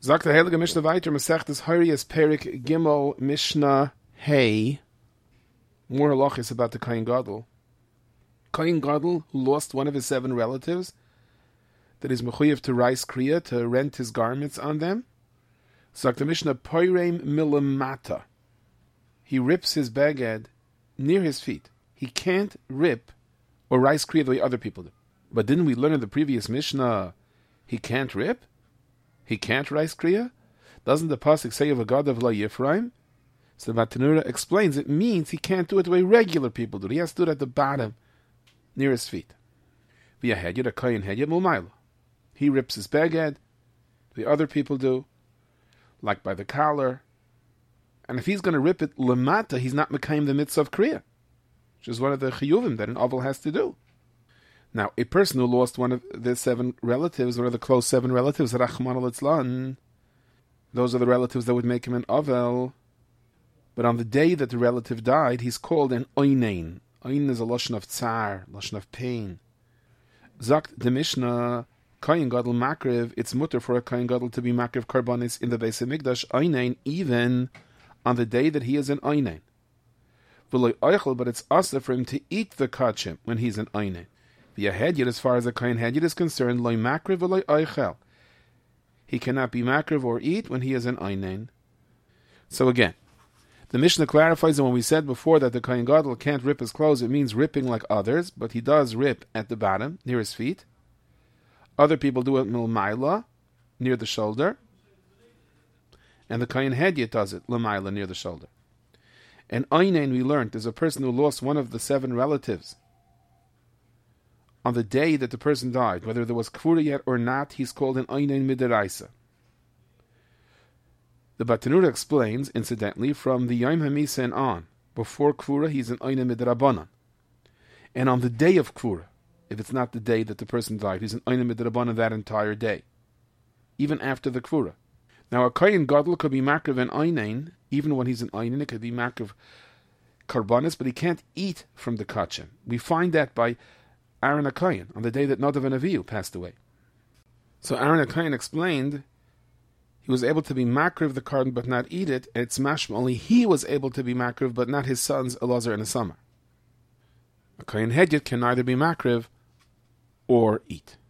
Sagt der Heilige Mishnah weiter, Masechtes Horius Perik Gimel Mishnah Hey. More halachis about the Kohen Gadol. Kohen Gadol, who lost one of his 7 relatives, that is mechuyev to rice kriya, to rent his garments on them. Sagt the Mishnah, Poireim Milamata. He rips his beged near his feet. He can't rip or rice kriya the way other people do. But didn't we learn in the previous Mishnah, he can't rip? He can't rice kriya? Doesn't the pasuk say of a god of La Yifraim? So the Matanura explains it means he can't do it the way regular people do. He has to do it at the bottom, near his feet. Via hedyet, a kohen hedyet mulmayla. He rips his beged, the other people do, like by the collar. And if he's going to rip it lemata, he's not mekayim the mitzvah of kriya, which is one of the chiyuvim that an oval has to do. Now, a person who lost one of the 7 relatives, or the close 7 relatives, Rachman al-Itzlan, those are the relatives that would make him an ovel. But on the day that the relative died, he's called an oinein. Oin is a lashon of tsar, lashon of pain. Zakt the Mishnah, Kohen Gadol makriv, it's mutter for a Kohen Gadol to be makriv karbanis in the Beis HaMikdash, oinein, even on the day that he is an oinein. But it's also for him to eat the kachim when he's an oinein. The hedyet, as far as a Kohen hedyet is concerned, loy makriv v'loy oichel. He cannot be makriv or eat when he is an oinein. So again, the Mishnah clarifies that when we said before that the Kohen Gadol can't rip his clothes, it means ripping like others, but he does rip at the bottom, near his feet. Other people do it milmayla, near the shoulder. And the Kohen hedyet does it, l'mayla, near the shoulder. And oinein, we learned, is a person who lost one of the 7 relatives. On the day that the person died, whether there was kvura yet or not, he's called an oinein midaraisa. The Batanura explains, incidentally, from the Yom HaMisa and on, before kvura, he's an oinein midrabanan. And on the day of kvura, if it's not the day that the person died, he's an oinein midrabanan that entire day, even after the kvura. Now, a Kohen Gadol could be makriv an oinein, even when he's an oinein, it could be makriv karbanis, but he can't eat from the kachim. We find that by Aaron HaKohen, on the day that Nadav and Avihu passed away. So Aaron HaKohen explained he was able to be makriv the karban but not eat it, and it's mashma, only he was able to be makriv but not his sons Elazar and Isamar. A Kohen hedyet can neither be makriv or eat.